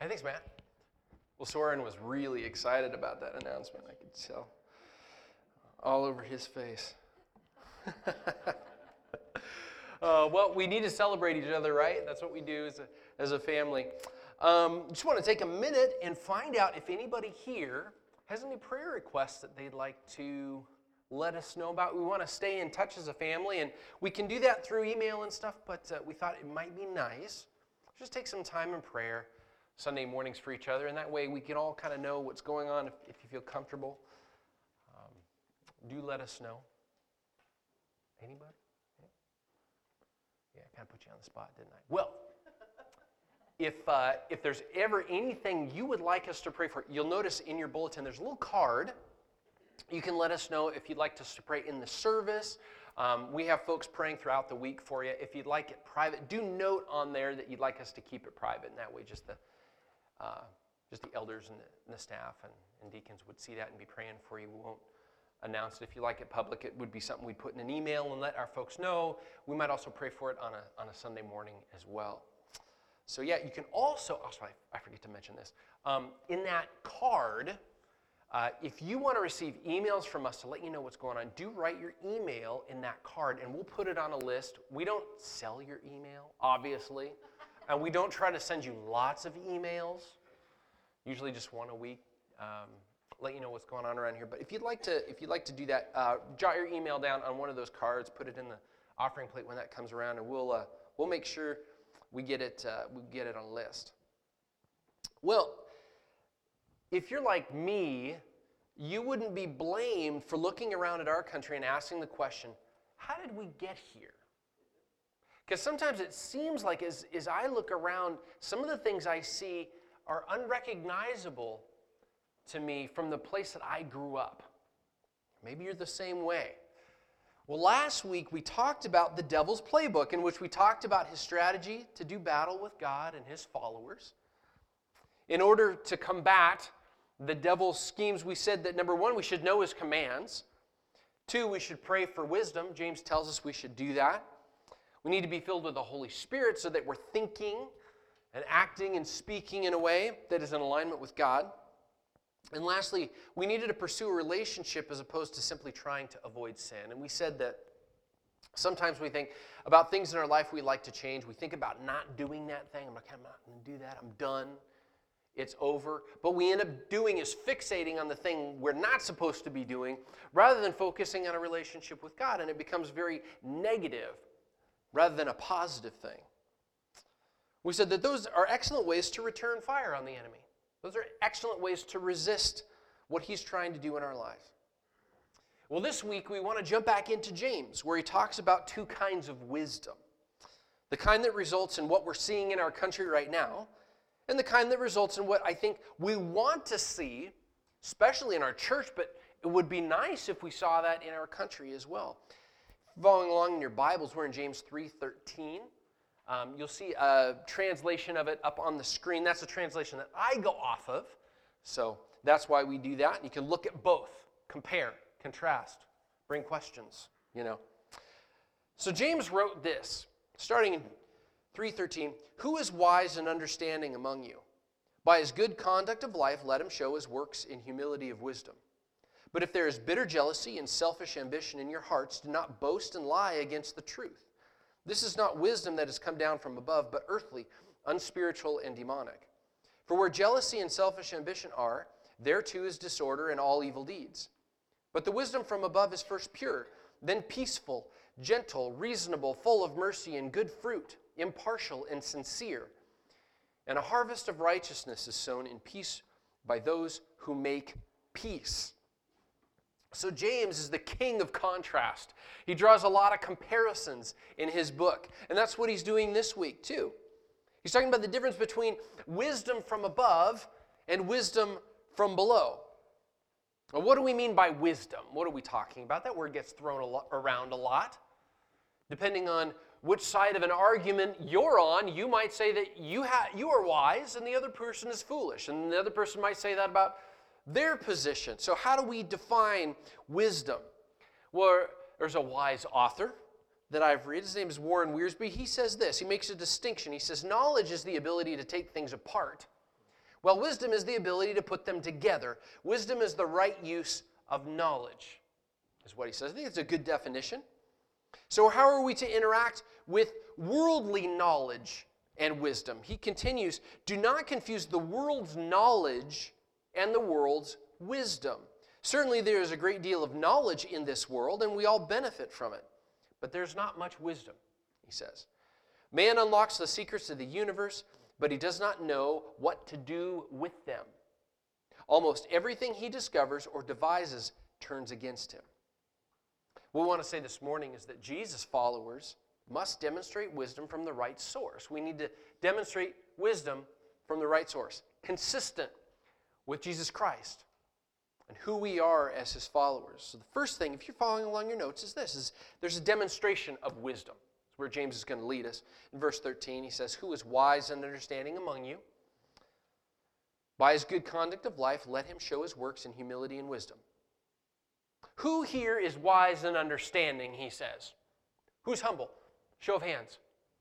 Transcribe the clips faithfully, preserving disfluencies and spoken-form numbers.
Hey, thanks, Matt. Well, Soren was really excited about that announcement. I could tell all over his face. uh, well, we need to celebrate each other, right? That's what we do as a, as a family. Um, just want to take a minute and find out if anybody here has any prayer requests that they'd like to let us know about. We want to stay in touch as a family, and we can do that through email and stuff, but uh, we thought it might be nice. Just take some time in prayer Sunday mornings for each other, and that way we can all kind of know what's going on if, if you feel comfortable. Um, do let us know. Anybody? Yeah, yeah I kind of put you on the spot, didn't I? Well, if uh, if there's ever anything you would like us to pray for, you'll notice in your bulletin there's a little card. You can let us know if you'd like us to pray in the service. Um, we have folks praying throughout the week for you. If you'd like it private, do note on there that you'd like us to keep it private, and that way just the uh, just the elders and the, and the staff and, and deacons would see that and be praying for you. We won't announce it. If you like it public, it would be something we'd put in an email and let our folks know. We might also pray for it on a on a Sunday morning as well. So yeah, you can also, oh, sorry, I forget to mention this. Um, in that card, uh, if you want to receive emails from us to let you know what's going on, do write your email in that card, and we'll put it on a list. We don't sell your email, obviously, and we don't try to send you lots of emails, usually just one a week, um, let you know what's going on around here. But if you'd like to, if you'd like to do that, uh, jot your email down on one of those cards, put it in the offering plate when that comes around, and we'll uh, we'll make sure we get it uh, we get it on a list. Well, if you're like me, you wouldn't be blamed for looking around at our country and asking the question, how did we get here? Because sometimes it seems like as, as I look around, some of the things I see are unrecognizable to me from the place that I grew up. Maybe you're the same way. Well, last week we talked about the devil's playbook, in which we talked about his strategy to do battle with God and his followers. In order to combat the devil's schemes, we said that number one, we should know his commands. Two, we should pray for wisdom. James tells us we should do that. We need to be filled with the Holy Spirit so that we're thinking and acting and speaking in a way that is in alignment with God. And lastly, we needed to pursue a relationship as opposed to simply trying to avoid sin. And we said that sometimes we think about things in our life we'd like to change. We think about not doing that thing. I'm like, I'm not going to do that. I'm done. It's over. But we end up doing is fixating on the thing we're not supposed to be doing rather than focusing on a relationship with God. And it becomes very negative rather than a positive thing. We said that those are excellent ways to return fire on the enemy. Those are excellent ways to resist what he's trying to do in our lives. Well, this week we want to jump back into James, where he talks about two kinds of wisdom. The kind that results in what we're seeing in our country right now, and the kind that results in what I think we want to see, especially in our church, but it would be nice if we saw that in our country as well. Following along in your Bibles, we're in James three thirteen. Um, you'll see a translation of it up on the screen. That's a translation that I go off of. So that's why we do that. You can look at both, compare, contrast, bring questions, you know. So James wrote this, starting in three thirteen, "Who is wise and understanding among you? By his good conduct of life, let him show his works in humility of wisdom. But if there is bitter jealousy and selfish ambition in your hearts, do not boast and lie against the truth. This is not wisdom that has come down from above, but earthly, unspiritual, and demonic. For where jealousy and selfish ambition are, there too is disorder and all evil deeds. But the wisdom from above is first pure, then peaceful, gentle, reasonable, full of mercy and good fruit, impartial and sincere. And a harvest of righteousness is sown in peace by those who make peace." So James is the king of contrast. He draws a lot of comparisons in his book. And that's what he's doing this week too. He's talking about the difference between wisdom from above and wisdom from below. Well, what do we mean by wisdom? What are we talking about? That word gets thrown a lot, around a lot. Depending on which side of an argument you're on, you might say that you, ha- you are wise and the other person is foolish. And the other person might say that about their position. So how do we define wisdom? Well, there's a wise author that I've read. His name is Warren Wiersbe. He says this. He makes a distinction. He says, knowledge is the ability to take things apart Well, wisdom is the ability to put them together. Wisdom is the right use of knowledge, is what he says. I think it's a good definition. So how are we to interact with worldly knowledge and wisdom? He continues, do not confuse the world's knowledge and the world's wisdom. Certainly there is a great deal of knowledge in this world, and we all benefit from it. But there's not much wisdom, he says. Man unlocks the secrets of the universe, but he does not know what to do with them. Almost everything he discovers or devises turns against him. What we want to say this morning is that Jesus followers must demonstrate wisdom from the right source. We need to demonstrate wisdom from the right source, consistent with Jesus Christ and who we are as his followers. So the first thing, if you're following along your notes, is this, is there's a demonstration of wisdom. That's where James is going to lead us. In verse thirteen, he says, who is wise and understanding among you? By his good conduct of life, let him show his works in humility and wisdom. Who here is wise and understanding, he says? Who's humble? Show of hands.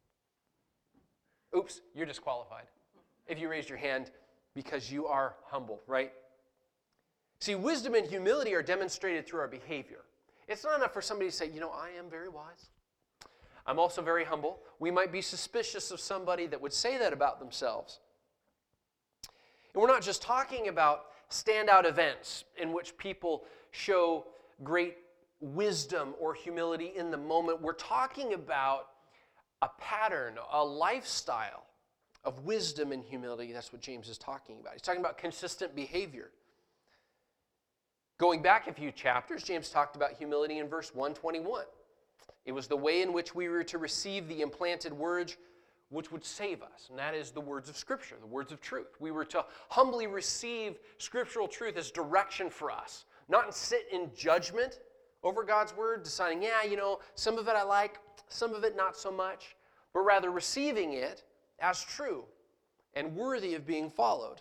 Oops, you're disqualified. If you raised your hand because you are humble, right? See, wisdom and humility are demonstrated through our behavior. It's not enough for somebody to say, you know, I am very wise. I'm also very humble. We might be suspicious of somebody that would say that about themselves. And we're not just talking about standout events in which people show great wisdom or humility in the moment. We're talking about a pattern, a lifestyle of wisdom and humility. That's what James is talking about. He's talking about consistent behavior. Going back a few chapters, James talked about humility in verse one twenty-one. It was the way in which we were to receive the implanted words which would save us, and that is the words of Scripture, the words of truth. We were to humbly receive scriptural truth as direction for us, not sit in judgment over God's word, deciding, yeah, you know, some of it I like, some of it not so much, but rather receiving it as true and worthy of being followed.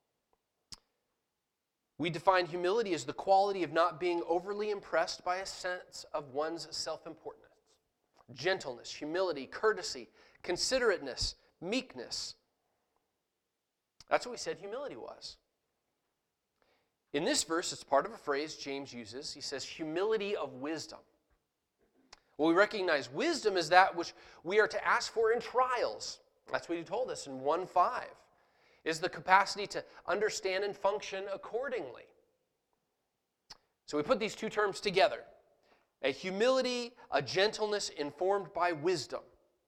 We define humility as the quality of not being overly impressed by a sense of one's self-importance. Gentleness, humility, courtesy, considerateness, meekness. That's what we said humility was. In this verse, it's part of a phrase James uses. He says, humility of wisdom. Well, we recognize wisdom is that which we are to ask for in trials. That's what he told us in one five. Is the capacity to understand and function accordingly. So we put these two terms together. A humility, a gentleness informed by wisdom.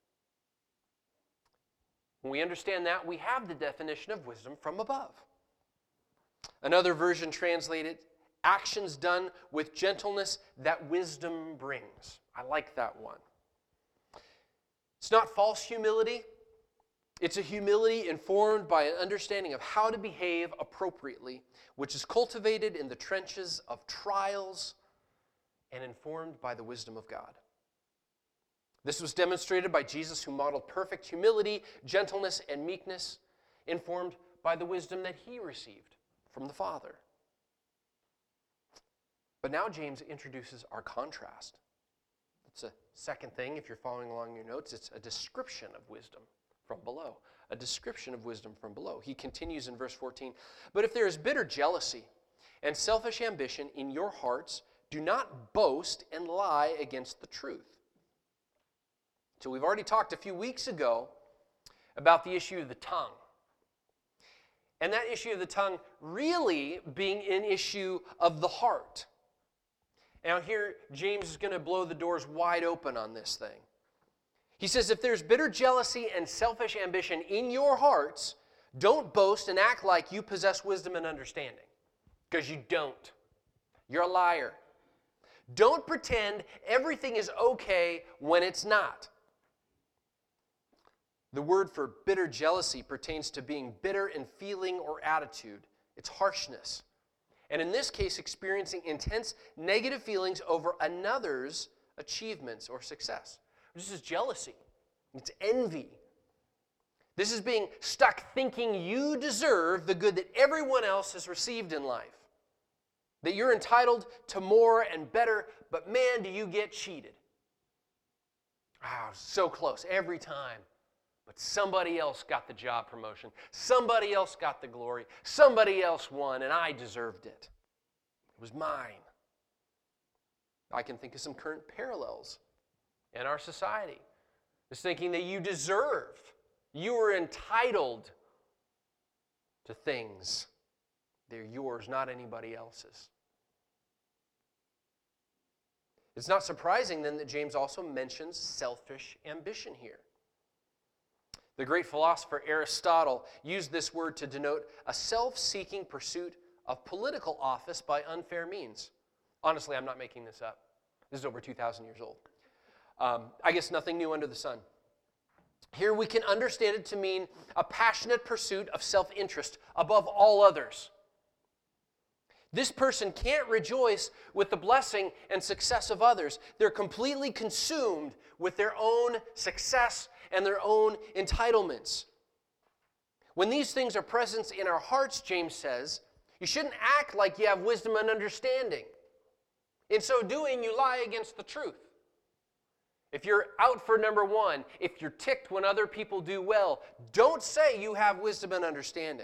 When we understand that, we have the definition of wisdom from above. Another version translated, actions done with gentleness that wisdom brings. I like that one. It's not false humility. It's a humility informed by an understanding of how to behave appropriately, which is cultivated in the trenches of trials and informed by the wisdom of God. This was demonstrated by Jesus, who modeled perfect humility, gentleness, and meekness, informed by the wisdom that he received from the Father. But now James introduces our contrast. It's a second thing, if you're following along your notes, it's a description of wisdom from below. A description of wisdom from below. He continues in verse fourteen, but if there is bitter jealousy and selfish ambition in your hearts, do not boast and lie against the truth. So we've already talked a few weeks ago about the issue of the tongue. And that issue of the tongue really being an issue of the heart. Now here, James is going to blow the doors wide open on this thing. He says, if there's bitter jealousy and selfish ambition in your hearts, don't boast and act like you possess wisdom and understanding. Because you don't. You're a liar. Don't pretend everything is okay when it's not. The word for bitter jealousy pertains to being bitter in feeling or attitude. It's harshness. And in this case, experiencing intense negative feelings over another's achievements or success. This is jealousy. It's envy. This is being stuck thinking you deserve the good that everyone else has received in life. That you're entitled to more and better, but man, do you get cheated. Wow, so close every time. But somebody else got the job promotion. Somebody else got the glory. Somebody else won, and I deserved it. It was mine. I can think of some current parallels in our society. It's thinking that you deserve, you are entitled to things. They're yours, not anybody else's. It's not surprising then that James also mentions selfish ambition here. The great philosopher Aristotle used this word to denote a self-seeking pursuit of political office by unfair means. Honestly, I'm not making this up. This is over two thousand years old. Um, I guess nothing new under the sun. Here we can understand it to mean a passionate pursuit of self-interest above all others. This person can't rejoice with the blessing and success of others. They're completely consumed with their own success and their own entitlements. When these things are present in our hearts, James says, you shouldn't act like you have wisdom and understanding. In so doing, you lie against the truth. If you're out for number one, if you're ticked when other people do well, don't say you have wisdom and understanding.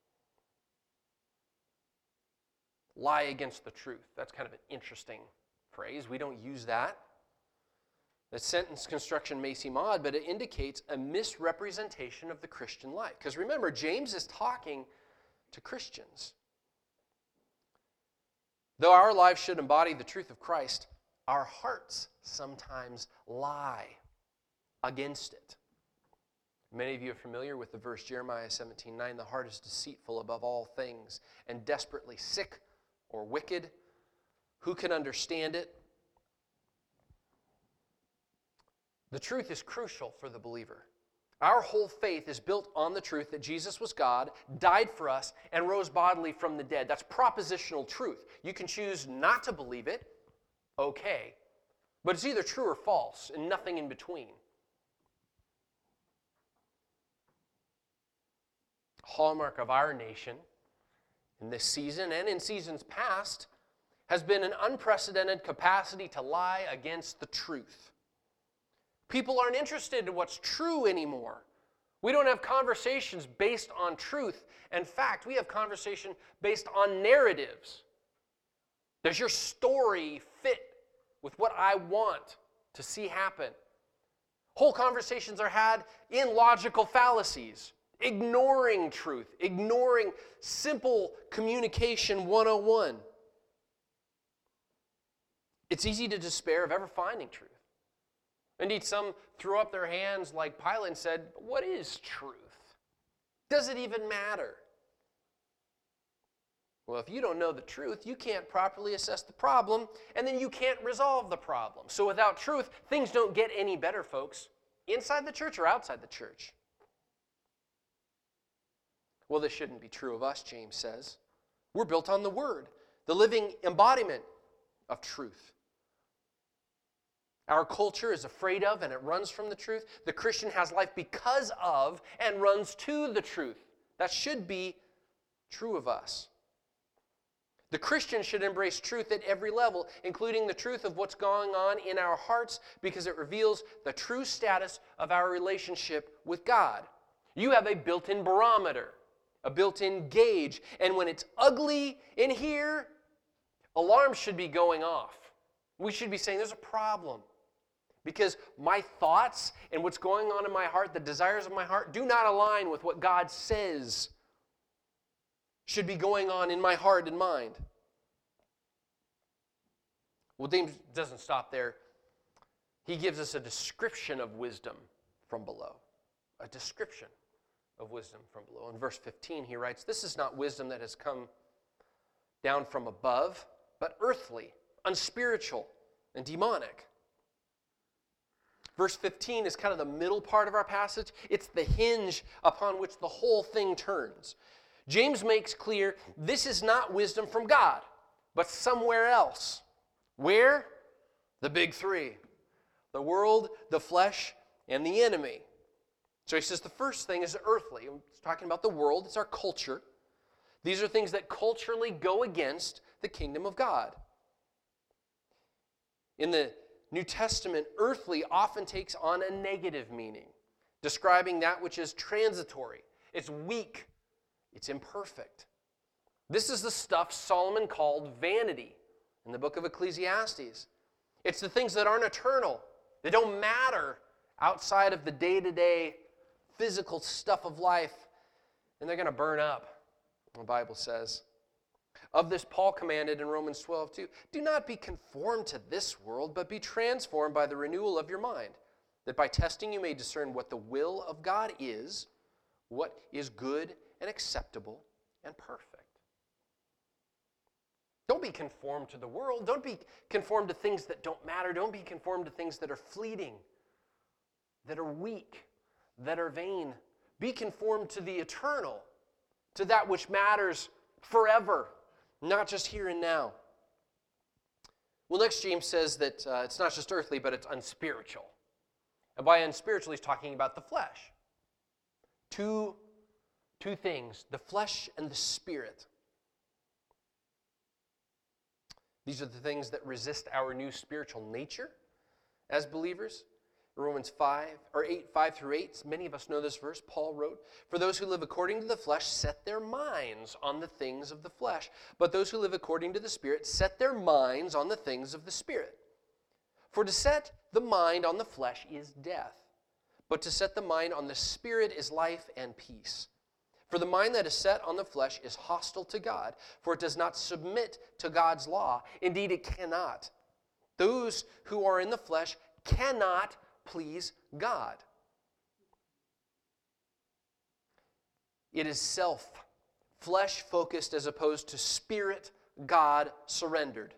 Lie against the truth. That's kind of an interesting phrase. We don't use that. The sentence construction may seem odd, but it indicates a misrepresentation of the Christian life. Because remember, James is talking to Christians. Though our lives should embody the truth of Christ, our hearts sometimes lie against it. Many of you are familiar with the verse Jeremiah seventeen nine, the heart is deceitful above all things and desperately sick or wicked. Who can understand it? The truth is crucial for the believer. Our whole faith is built on the truth that Jesus was God, died for us, and rose bodily from the dead. That's propositional truth. You can choose not to believe it, okay, but it's either true or false, and nothing in between. Hallmark of our nation in this season and in seasons past has been an unprecedented capacity to lie against the truth. People aren't interested in what's true anymore. We don't have conversations based on truth. In fact, we have conversation based on narratives. Does your story fit with what I want to see happen? Whole conversations are had in logical fallacies, ignoring truth, ignoring simple communication one oh one. It's easy to despair of ever finding truth. Indeed, some threw up their hands like Pilate and said, what is truth? Does it even matter? Well, if you don't know the truth, you can't properly assess the problem, and then you can't resolve the problem. So without truth, things don't get any better, folks, inside the church or outside the church. Well, this shouldn't be true of us, James says. We're built on the Word, the living embodiment of truth. Our culture is afraid of and it runs from the truth. The Christian has life because of and runs to the truth. That should be true of us. The Christian should embrace truth at every level, including the truth of what's going on in our hearts, because it reveals the true status of our relationship with God. You have a built-in barometer, a built-in gauge, and when it's ugly in here, alarms should be going off. We should be saying there's a problem. Because my thoughts and what's going on in my heart, the desires of my heart, do not align with what God says should be going on in my heart and mind. Well, James doesn't stop there. He gives us a description of wisdom from below. A description of wisdom from below. In verse fifteen, he writes, this is not wisdom that has come down from above, but earthly, unspiritual, and demonic. Verse fifteen is kind of the middle part of our passage. It's the hinge upon which the whole thing turns. James makes clear this is not wisdom from God, but somewhere else. Where? The big three. The world, the flesh, and the enemy. So he says the first thing is earthly. He's talking about the world. It's our culture. These are things that culturally go against the kingdom of God. In the New Testament, earthly often takes on a negative meaning. describing that which is transitory. It's weak. It's imperfect. This is the stuff Solomon called vanity in the book of Ecclesiastes. It's the things that aren't eternal. They don't matter outside of the day-to-day physical stuff of life, and they're going to burn up, the Bible says. Of this, Paul commanded in Romans twelve two, do not be conformed to this world, but be transformed by the renewal of your mind, that by testing you may discern what the will of God is, what is good and acceptable and perfect. Don't be conformed to the world. Don't be conformed to things that don't matter. Don't be conformed to things that are fleeting, that are weak, that are vain. Be conformed to the eternal, to that which matters forever, not just here and now. Well, next James says that uh, it's not just earthly, but it's unspiritual. And by unspiritual, he's talking about the flesh. Two, two things, the flesh and the spirit. These are the things that resist our new spiritual nature as believers. Romans five, or eight, five through eight, many of us know this verse. Paul wrote, for those who live according to the flesh set their minds on the things of the flesh, but those who live according to the Spirit set their minds on the things of the Spirit. For to set the mind on the flesh is death, but to set the mind on the Spirit is life and peace. For the mind that is set on the flesh is hostile to God, for it does not submit to God's law. Indeed, it cannot. Those who are in the flesh cannot please God. It is self, flesh-focused as opposed to spirit, God-surrendered.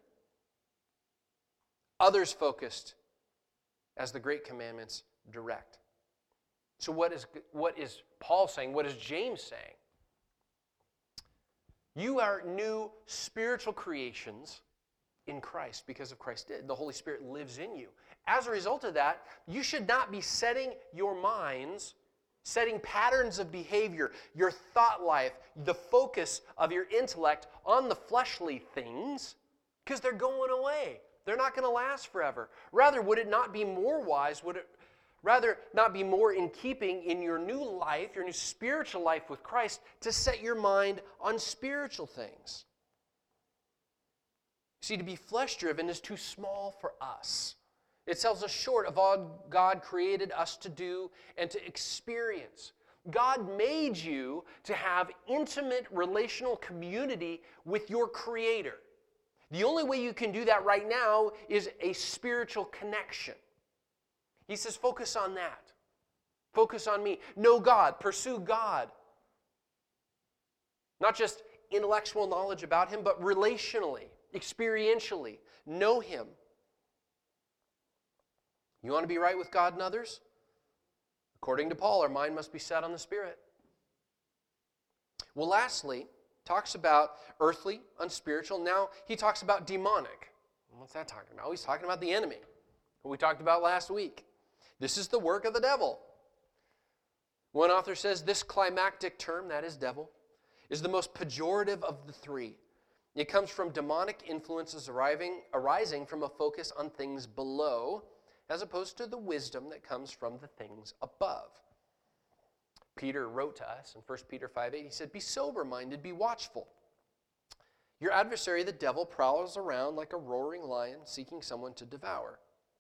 Others-focused as the great commandments direct. So what is, what is Paul saying? What is James saying? You are new spiritual creations in Christ because of Christ did. The Holy Spirit lives in you. As a result of that, you should not be setting your minds, setting patterns of behavior, your thought life, the focus of your intellect on the fleshly things, because they're going away. They're not going to last forever. Rather, would it not be more wise, would it rather not be more in keeping in your new life, your new spiritual life with Christ, to set your mind on spiritual things? See, to be flesh-driven is too small for us. It sells us short of all God created us to do and to experience. God made you to have intimate relational community with your Creator. The only way you can do that right now is a spiritual connection. He says, focus on that. Focus on me. Know God. Pursue God. Not just intellectual knowledge about Him, but relationally, experientially. Know Him. You want to be right with God and others? According to Paul, our mind must be set on the Spirit. Well, lastly, talks about earthly, unspiritual. Now he talks about demonic. What's that talking about? Oh, he's talking about the enemy, who we talked about last week. This is the work of the devil. One author says this climactic term, that is devil, is the most pejorative of the three. It comes from demonic influences arriving, arising from a focus on things below, as opposed to the wisdom that comes from the things above. Peter wrote to us in First Peter five eight, he said, be sober-minded, be watchful. Your adversary, the devil, prowls around like a roaring lion, seeking someone to devour.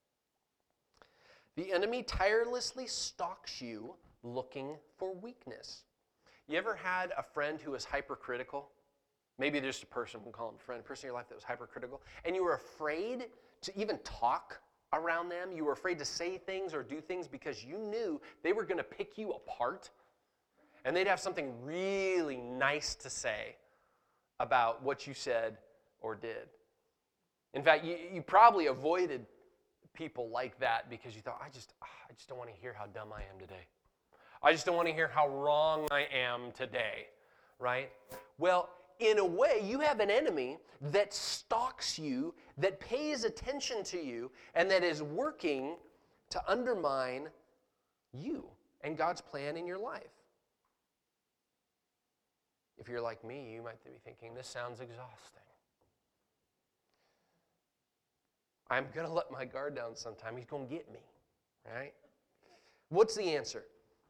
The enemy tirelessly stalks you, looking for weakness. You ever had a friend who was hypercritical? Maybe just a person, we'll call him a friend, a person in your life that was hypercritical, and you were afraid to even talk around them. You were afraid to say things or do things because you knew they were going to pick you apart, and they'd have something really nice to say about what you said or did. In fact, you, you probably avoided people like that because you thought, I just, I just don't want to hear how dumb I am today. I just don't want to hear how wrong I am today, right? Well, in a way, you have an enemy that stalks you, that pays attention to you, and that is working to undermine you and God's plan in your life. If you're like me, you might be thinking, this sounds exhausting. I'm going to let my guard down sometime. He's going to get me, right? What's the answer?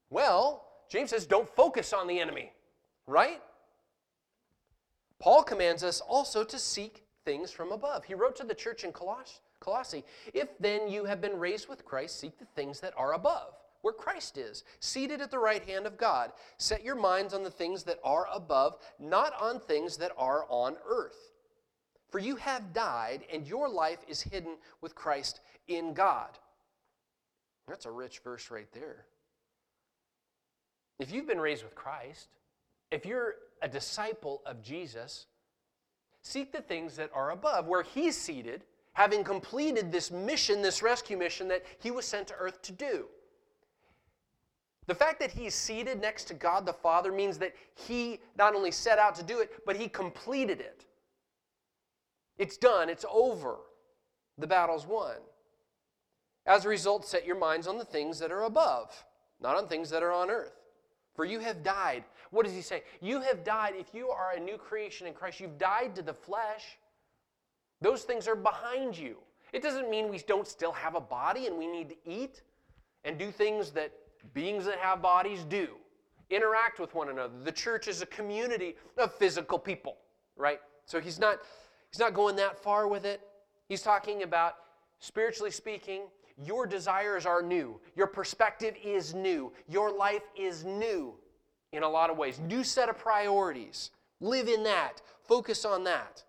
Well, James says don't focus on the enemy, right? Paul commands us also to seek things from above. He wrote to the church in Coloss- Colossae, if then you have been raised with Christ, seek the things that are above, where Christ is, seated at the right hand of God. Set your minds on the things that are above, not on things that are on earth. For you have died, and your life is hidden with Christ in God. That's a rich verse right there. If you've been raised with Christ, if you're a disciple of Jesus, seek the things that are above, where he's seated, having completed this mission, this rescue mission that he was sent to earth to do. The fact that he's seated next to God the Father means that he not only set out to do it, but he completed it. It's done. It's over. The battle's won. As a result, set your minds on the things that are above, not on things that are on earth. For you have died. What does he say? You have died. If you are a new creation in Christ, you've died to the flesh. Those things are behind you. It doesn't mean we don't still have a body and we need to eat and do things that beings that have bodies do. Interact with one another. The church is a community of physical people, right? So he's not, he's not going that far with it. He's talking about, spiritually speaking, your desires are new. Your perspective is new. Your life is new in a lot of ways. New set of priorities. Live in that. Focus on that.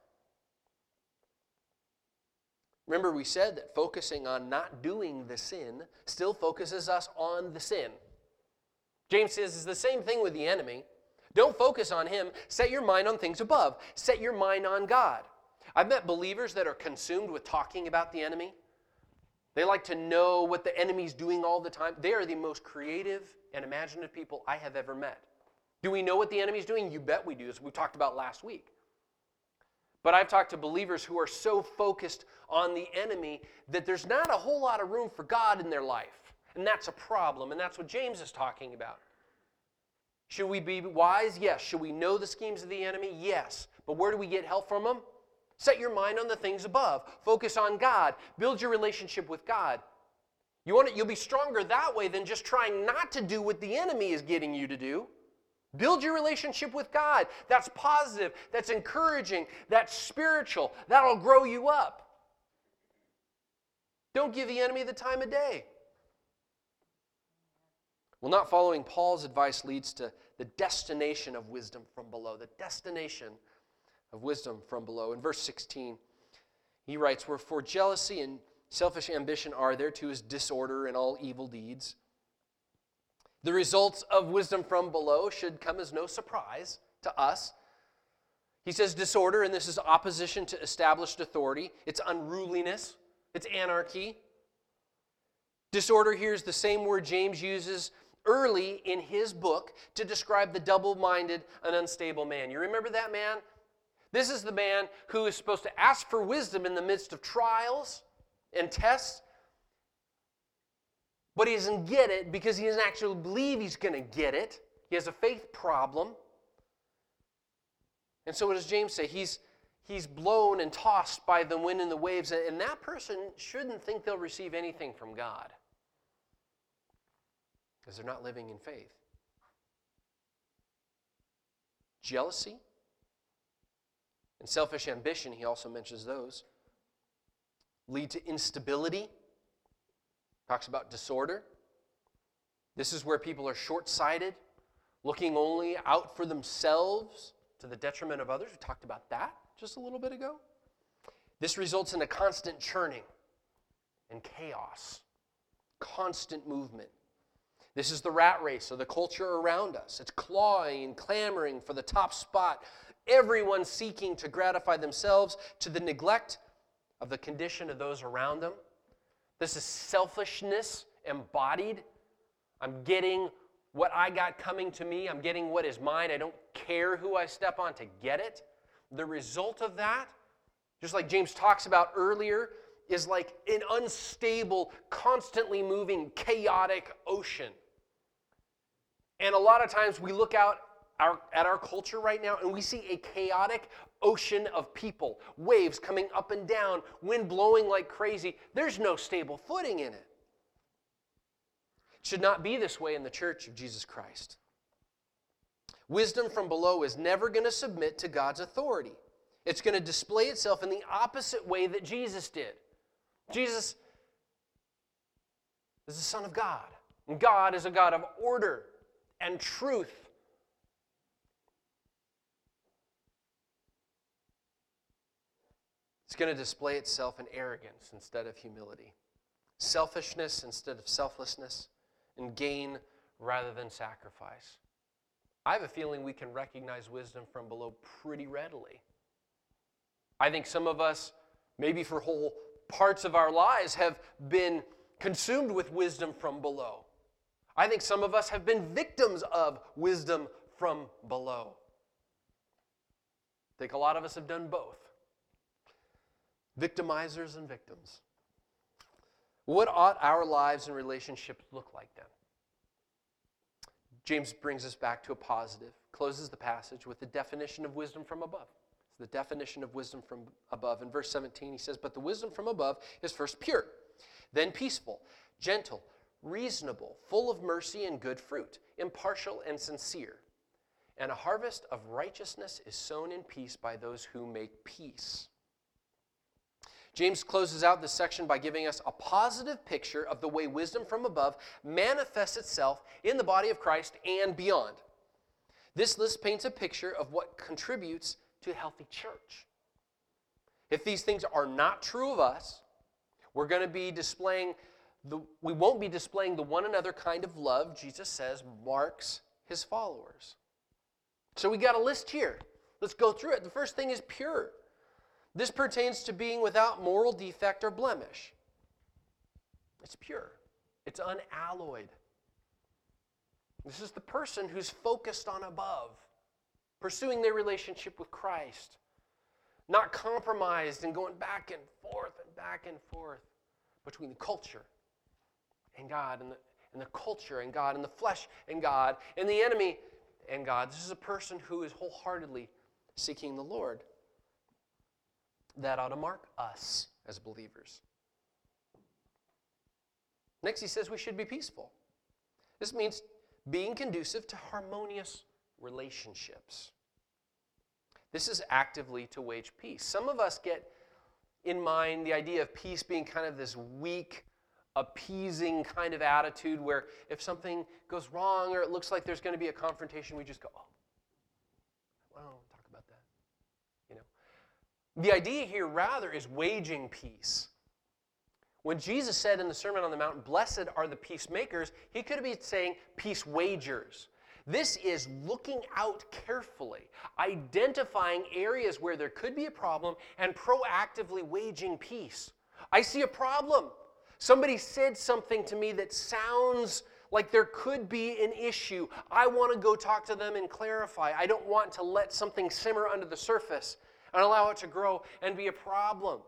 Remember, we said that focusing on not doing the sin still focuses us on the sin. James says it's the same thing with the enemy. Don't focus on him. Set your mind on things above. Set your mind on God. I've met believers that are consumed with talking about the enemy. They like to know what the enemy's doing all the time. They are the most creative and imaginative people I have ever met. Do we know what the enemy's doing? You bet we do, as we talked about last week. But I've talked to believers who are so focused on the enemy that there's not a whole lot of room for God in their life. And that's a problem, and that's what James is talking about. Should we be wise? Yes. Should we know the schemes of the enemy? Yes. But where do we get help from them? Set your mind on the things above. Focus on God. Build your relationship with God. You want it, you'll be stronger that way than just trying not to do what the enemy is getting you to do. Build your relationship with God. That's positive. That's encouraging. That's spiritual. That'll grow you up. Don't give the enemy the time of day. Well, not following Paul's advice leads to the destination of wisdom from below. The destination of wisdom from below. In verse sixteen, he writes, wherefore jealousy and selfish ambition are, there too is disorder and all evil deeds. The results of wisdom from below should come as no surprise to us. He says disorder, and this is opposition to established authority. It's unruliness. It's anarchy. Disorder here is the same word James uses early in his book to describe the double-minded and unstable man. You remember that man? This is the man who is supposed to ask for wisdom in the midst of trials and tests, but he doesn't get it because he doesn't actually believe he's going to get it. He has a faith problem. And so what does James say? He's, he's blown and tossed by the wind and the waves, and that person shouldn't think they'll receive anything from God because they're not living in faith. Jealousy and selfish ambition, he also mentions those, lead to instability. Talks about disorder. This is where people are short-sighted, looking only out for themselves to the detriment of others. We talked about that just a little bit ago. This results in a constant churning and chaos, constant movement. This is the rat race of the culture around us. It's clawing and clamoring for the top spot. Everyone seeking to gratify themselves to the neglect of the condition of those around them. This is selfishness embodied. I'm getting what I got coming to me. I'm getting what is mine. I don't care who I step on to get it. The result of that, just like James talks about earlier, is like an unstable, constantly moving, chaotic ocean. And a lot of times we look out Our, at our culture right now, and we see a chaotic ocean of people, waves coming up and down, wind blowing like crazy. There's no stable footing in it. It should not be this way in the church of Jesus Christ. Wisdom from below is never going to submit to God's authority. It's going to display itself in the opposite way that Jesus did. Jesus is the Son of God. And God is a God of order and truth. It's going to display itself in arrogance instead of humility, selfishness instead of selflessness, and gain rather than sacrifice. I have a feeling we can recognize wisdom from below pretty readily. I think some of us, maybe for whole parts of our lives, have been consumed with wisdom from below. I think some of us have been victims of wisdom from below. I think a lot of us have done both. Victimizers and victims. What ought our lives and relationships look like then? James brings us back to a positive, closes the passage with the definition of wisdom from above. It's the definition of wisdom from above. In verse seventeen, he says, "But the wisdom from above is first pure, then peaceful, gentle, reasonable, full of mercy and good fruit, impartial and sincere. And a harvest of righteousness is sown in peace by those who make peace." James closes out this section by giving us a positive picture of the way wisdom from above manifests itself in the body of Christ and beyond. This list paints a picture of what contributes to a healthy church. If these things are not true of us, we're going to be displaying the, we won't be displaying the one another kind of love Jesus says marks his followers. So we got a list here. Let's go through it. The first thing is pure. This pertains to being without moral defect or blemish. It's pure. It's unalloyed. This is the person who's focused on above, pursuing their relationship with Christ, not compromised and going back and forth and back and forth between the culture and God, and the, and the culture and God, and the flesh and God, and the enemy and God. This is a person who is wholeheartedly seeking the Lord. That ought to mark us as believers. Next, he says we should be peaceful. This means being conducive to harmonious relationships. This is actively to wage peace. Some of us get in mind the idea of peace being kind of this weak, appeasing kind of attitude where if something goes wrong or it looks like there's going to be a confrontation, we just go, oh, well, talk about that. You know, the idea here rather is waging peace. When Jesus said in the Sermon on the Mount, "Blessed are the peacemakers," he could have been saying peace wagers. This is looking out carefully, identifying areas where there could be a problem, and proactively waging peace. I see a problem. Somebody said something to me that sounds like there could be an issue. I want to go talk to them and clarify. I don't want to let something simmer under the surface and allow it to grow and be a problem.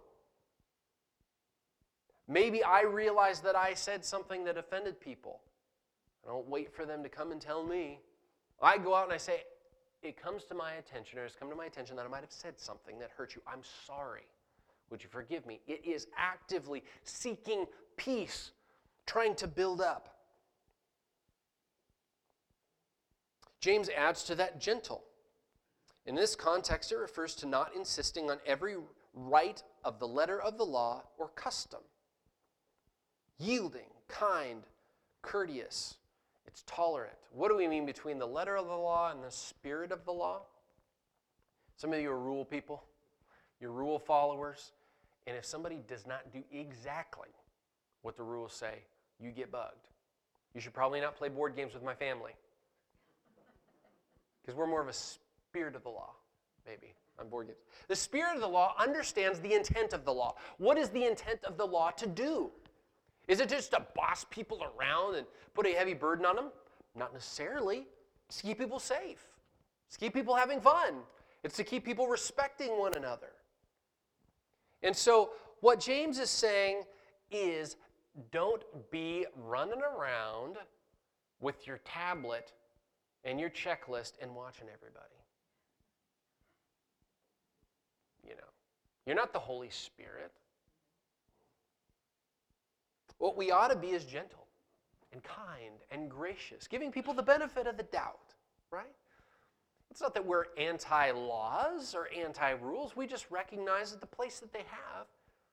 Maybe I realize that I said something that offended people. I don't wait for them to come and tell me. I go out and I say, it comes to my attention, or it's come to my attention that I might have said something that hurt you. I'm sorry. Would you forgive me? It is actively seeking peace, trying to build up. James adds to that gentle. In this context, it refers to not insisting on every right of the letter of the law or custom. Yielding, kind, courteous, it's tolerant. What do we mean between the letter of the law and the spirit of the law? Some of you are rule people. You're rule followers. And if somebody does not do exactly what the rules say, you get bugged. You should probably not play board games with my family. Because we're more of a spirit of the law, maybe, on board games. The spirit of the law understands the intent of the law. What is the intent of the law to do? Is it just to boss people around and put a heavy burden on them? Not necessarily. It's to keep people safe. It's to keep people having fun. It's to keep people respecting one another. And so what James is saying is, don't be running around with your tablet and your checklist and watching everybody. You know, you're not the Holy Spirit. What we ought to be is gentle. and kind and gracious, giving people the benefit of the doubt, right? It's not that we're anti-laws or anti-rules. We just recognize that the place that they have,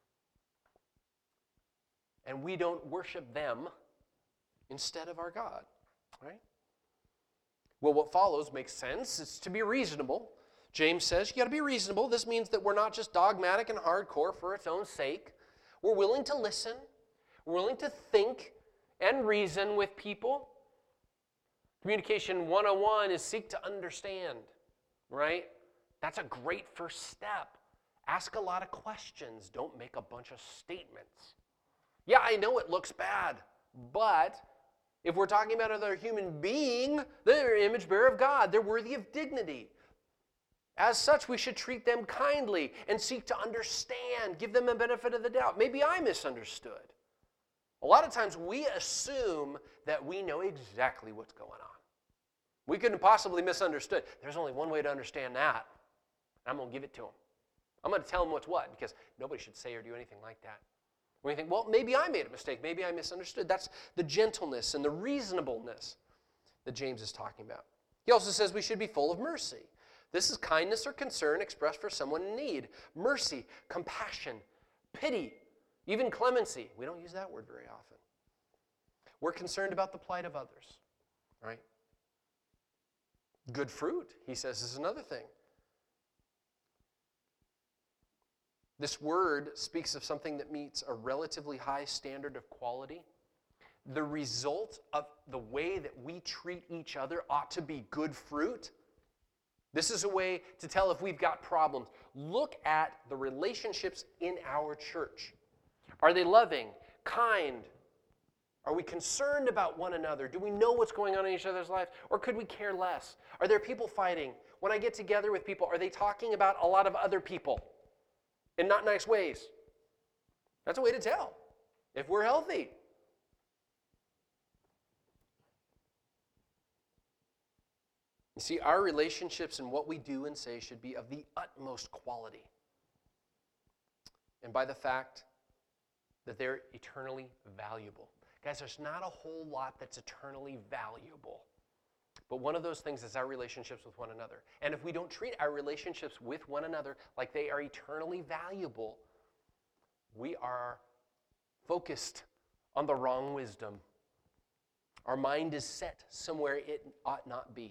and we don't worship them instead of our God, right? Well, what follows makes sense. It's to be reasonable. James says you got to be reasonable. This means that we're not just dogmatic and hardcore for its own sake. We're willing to listen. We're willing to think and reason with people. Communication one oh one is seek to understand, right? That's a great first step. Ask a lot of questions. Don't make a bunch of statements. Yeah, I know it looks bad, but if we're talking about another human being, they're an image bearer of God. They're worthy of dignity. As such, we should treat them kindly and seek to understand, give them a benefit of the doubt. Maybe I misunderstood. A lot of times we assume that we know exactly what's going on. We couldn't possibly misunderstood. There's only one way to understand that. I'm going to give it to them. I'm going to tell them what's what, because nobody should say or do anything like that. When you think, well, maybe I made a mistake. Maybe I misunderstood. That's the gentleness and the reasonableness that James is talking about. He also says we should be full of mercy. This is kindness or concern expressed for someone in need. Mercy, compassion, pity, even clemency. We don't use that word very often. We're concerned about the plight of others, right? Good fruit, he says, is another thing. This word speaks of something that meets a relatively high standard of quality. The result of the way that we treat each other ought to be good fruit. This is a way to tell if we've got problems. Look at the relationships in our church. Are they loving, kind? Are we concerned about one another? Do we know what's going on in each other's lives? Or could we care less? Are there people fighting? When I get together with people, are they talking about a lot of other people in not nice ways? That's a way to tell if we're healthy. You see, our relationships and what we do and say should be of the utmost quality. And by the fact that they're eternally valuable. Guys, there's not a whole lot that's eternally valuable. But one of those things is our relationships with one another. And if we don't treat our relationships with one another like they are eternally valuable, we are focused on the wrong wisdom. Our mind is set somewhere it ought not be.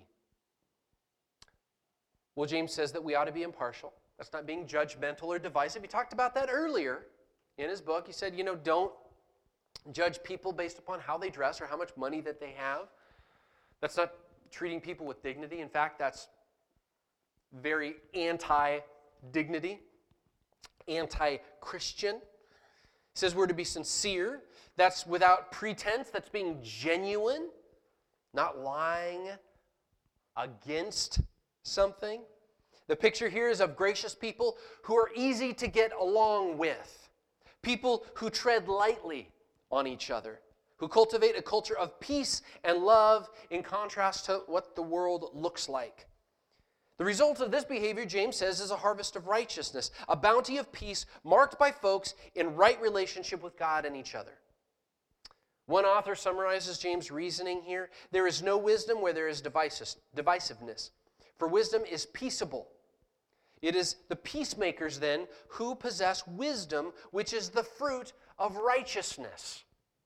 Well, James says that we ought to be impartial. That's not being judgmental or divisive. He talked about that earlier in his book. He said, you know, don't judge people based upon how they dress or how much money that they have. That's not treating people with dignity. In fact, that's very anti-dignity, anti-Christian. He says we're to be sincere. That's without pretense. That's being genuine, not lying against something. The picture here is of gracious people who are easy to get along with. People who tread lightly on each other, who cultivate a culture of peace and love in contrast to what the world looks like. The result of this behavior, James says, is a harvest of righteousness, a bounty of peace marked by folks in right relationship with God and each other. One author summarizes James' reasoning here. There is no wisdom where there is divisiveness, for wisdom is peaceable. It is the peacemakers, then, who possess wisdom, which is the fruit of righteousness.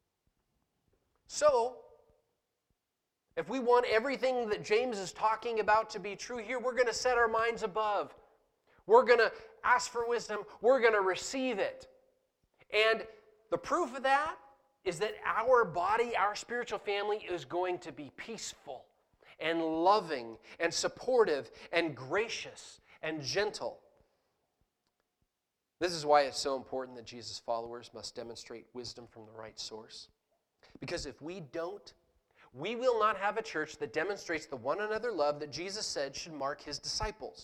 So, if we want everything that James is talking about to be true here, we're going to set our minds above. We're going to ask for wisdom. We're going to receive it. And the proof of that is that our body, our spiritual family, is going to be peaceful and loving and supportive and gracious and gentle. This is why it's so important that Jesus' followers must demonstrate wisdom from the right source. Because if we don't, we will not have a church that demonstrates the one another love that Jesus said should mark his disciples.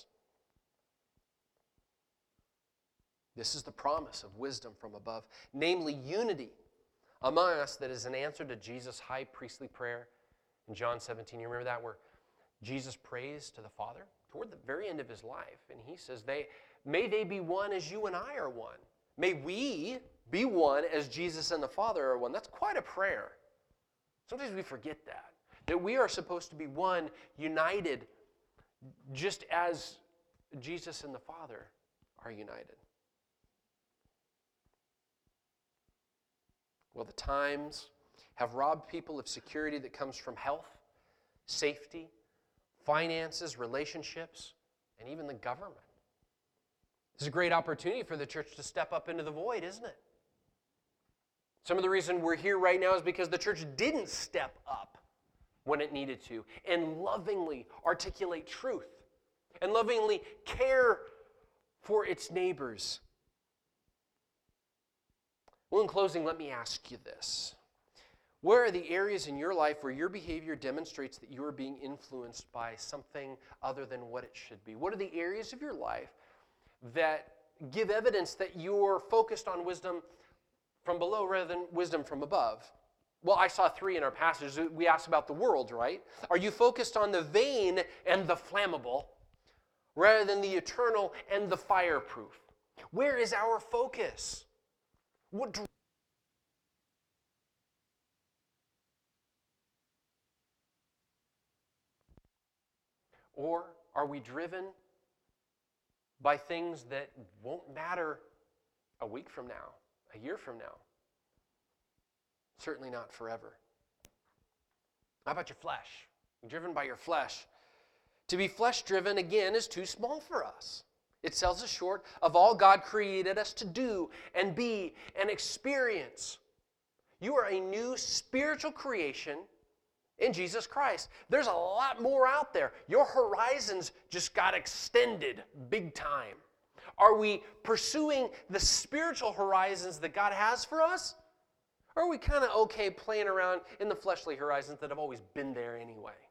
This is the promise of wisdom from above, namely unity among us that is an answer to Jesus' high priestly prayer in John seventeen. You remember that, where Jesus prays to the Father toward the very end of his life, and he says, "They may they be one as you and I are one. May we be one as Jesus and the Father are one." That's quite a prayer. Sometimes we forget that, that we are supposed to be one, united, just as Jesus and the Father are united. Well, the times have robbed people of security that comes from health, safety, finances, relationships, and even the government. This is a great opportunity for the church to step up into the void, isn't it? Some of the reason we're here right now is because the church didn't step up when it needed to and lovingly articulate truth and lovingly care for its neighbors. Well, in closing, let me ask you this. Where are the areas in your life where your behavior demonstrates that you are being influenced by something other than what it should be? What are the areas of your life that give evidence that you're focused on wisdom from below rather than wisdom from above? Well, I saw three in our passage. We asked about the world, right? Are you focused on the vain and the flammable rather than the eternal and the fireproof? Where is our focus? What do Or are we driven by things that won't matter a week from now, a year from now? Certainly not forever. How about your flesh? You're driven by your flesh. To be flesh-driven, again, is too small for us. It sells us short of all God created us to do and be and experience. You are a new spiritual creation in Jesus Christ. There's a lot more out there. Your horizons just got extended big time. Are we pursuing the spiritual horizons that God has for us? Or are we kind of okay playing around in the fleshly horizons that have always been there anyway?